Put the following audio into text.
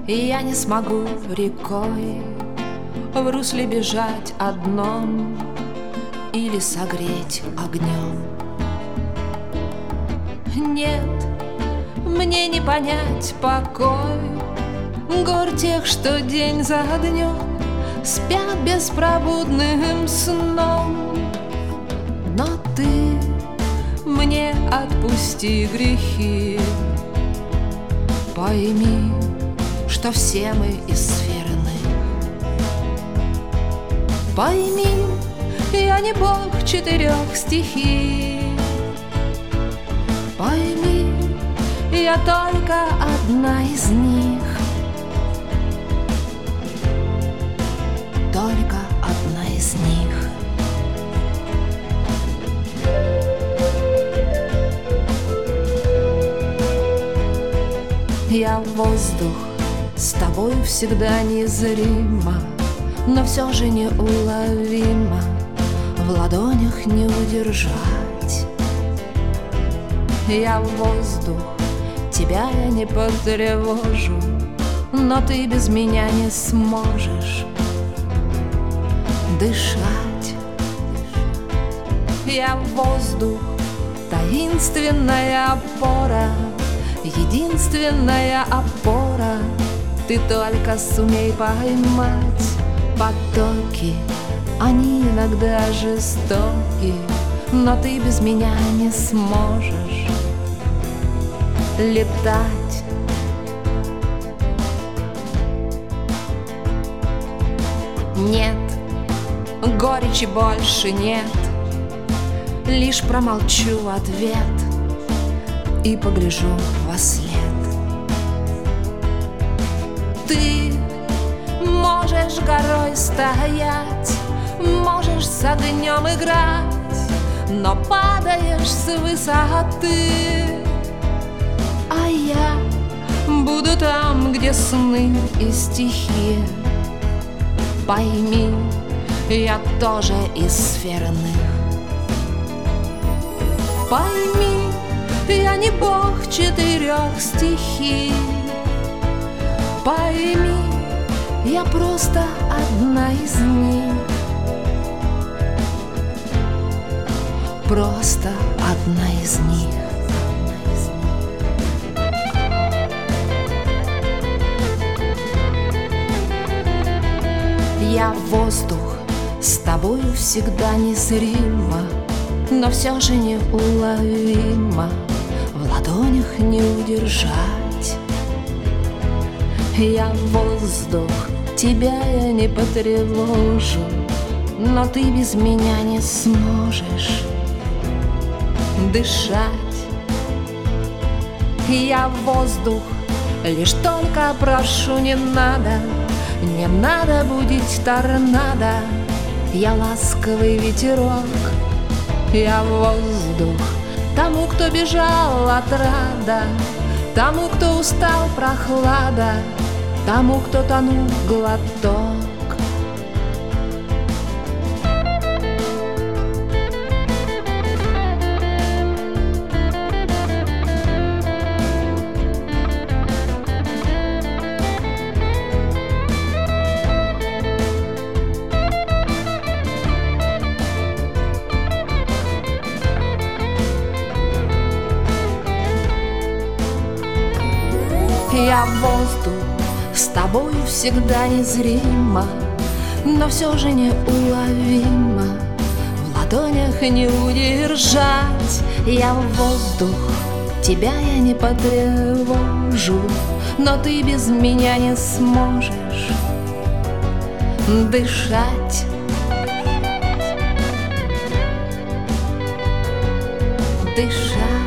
И я не смогу рекой в русле бежать одном или согреть огнем. Нет, мне не понять покой гор тех, что день за днем спят беспробудным сном. Но ты мне отпусти грехи, пойми, что все мы из сферы иной. Пойми, я не бог 4 стихий. Пойми, я только одна из них. Только одна из них. Я воздух, с тобою всегда незримо, но все же неуловимо, в ладонях не удержать. Я воздух, тебя я не потревожу, но ты без меня не сможешь дышать. Я воздух, таинственная опора, единственная опора. Ты только сумей поймать потоки, они иногда жестоки, но ты без меня не сможешь летать. Нет, горечи больше нет, лишь промолчу в ответ и погляжу во след. Ты можешь горой стоять, можешь с огнем играть, но падаешь с высоты. А я буду там, где сны и стихи. Пойми, я тоже из сферы иных. Пойми, я не бог 4 стихий. Пойми, я просто одна из них. Просто одна из них. Я воздух, с тобою всегда незримо, но все же неуловимо, в ладонях не удержать. Я воздух, тебя я не потревожу, но ты без меня не сможешь дышать. Я воздух, лишь только прошу, не надо будить торнадо. Я ласковый ветерок. Я воздух, тому, кто бежал от рада, тому, кто устал прохлада, тому, кто тонул глоток. Я воздух, с тобою всегда незримо, но все же неуловимо, в ладонях не удержать. Я воздух, тебя я не потревожу, но ты без меня не сможешь дышать. Дышать.